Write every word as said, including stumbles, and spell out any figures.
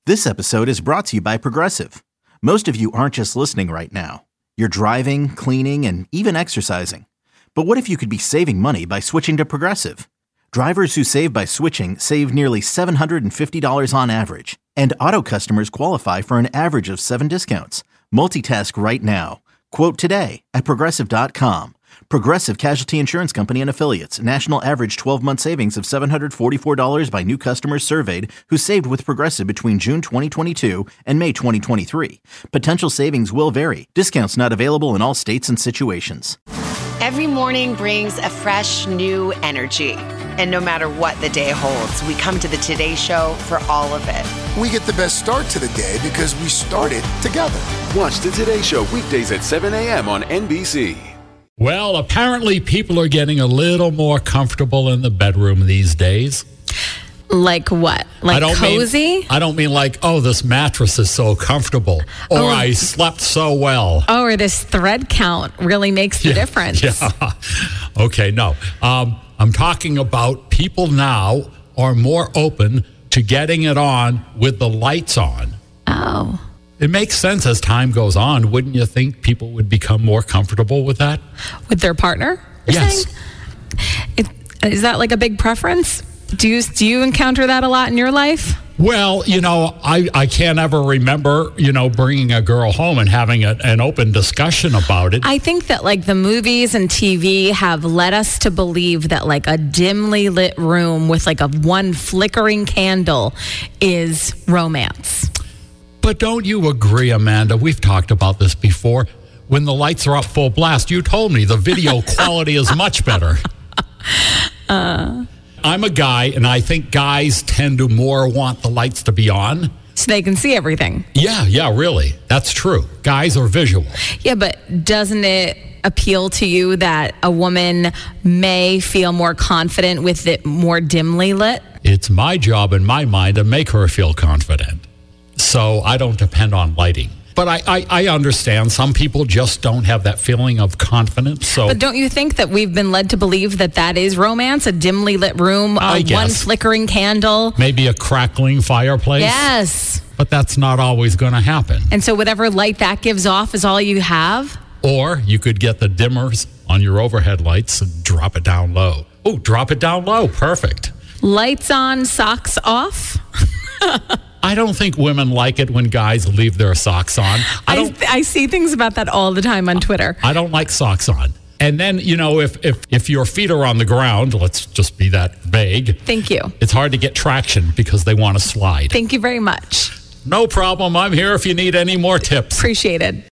This episode is brought to you by Progressive. Most of you aren't just listening right now. You're driving, cleaning, and even exercising. But what if you could be saving money by switching to Progressive? Drivers who save by switching save nearly seven hundred fifty dollars on average. And auto customers qualify for an average of seven discounts. Multitask right now. Quote today at Progressive dot com. Progressive Casualty Insurance Company and Affiliates. National average twelve-month savings of seven hundred forty-four dollars by new customers surveyed who saved with Progressive between June twenty twenty-two and May twenty twenty-three. Potential savings will vary. Discounts not available in all states and situations. Every morning brings a fresh, new energy. And no matter what the day holds, we come to the Today Show for all of it. We get the best start to the day because we started together. Watch the Today Show weekdays at seven a.m. on N B C. Well, apparently people are getting a little more comfortable in the bedroom these days. Like what? Like I don't cozy? Mean, I don't mean like, oh, this mattress is so comfortable, or oh. I slept so well. Oh, or this thread count really makes the yeah, difference. Yeah. Okay, no. Um, I'm talking about people now are more open to getting it on with the lights on. Oh. It makes sense as time goes on. Wouldn't you think people would become more comfortable with that? With their partner? Yes. It, is that like a big preference? Do you do you encounter that a lot in your life? Well, you know, I, I can't ever remember, you know, bringing a girl home and having a, an open discussion about it. I think that like the movies and T V have led us to believe that like a dimly lit room with like a one flickering candle is romance. But don't you agree, Amanda? We've talked about this before. When the lights are up full blast, you told me the video quality is much better. Uh, I'm a guy, and I think guys tend to more want the lights to be on. So they can see everything. Yeah, yeah, really. That's true. Guys are visual. Yeah, but doesn't it appeal to you that a woman may feel more confident with it more dimly lit? It's my job in my mind to make her feel confident. So I don't depend on lighting. But I, I, I understand some people just don't have that feeling of confidence. So, but don't you think that we've been led to believe that that is romance? A dimly lit room, I a guess. one flickering candle. Maybe a crackling fireplace. Yes. But that's not always going to happen. And so whatever light that gives off is all you have? Or you could get the dimmers on your overhead lights and drop it down low. Oh, drop it down low. Perfect. Lights on, socks off? I don't think women like it when guys leave their socks on. I, don't, I, I see things about that all the time on Twitter. I don't like socks on. And then, you know, if, if, if your feet are on the ground, let's just be that vague. Thank you. It's hard to get traction because they want to slide. Thank you very much. No problem. I'm here if you need any more tips. Appreciate it.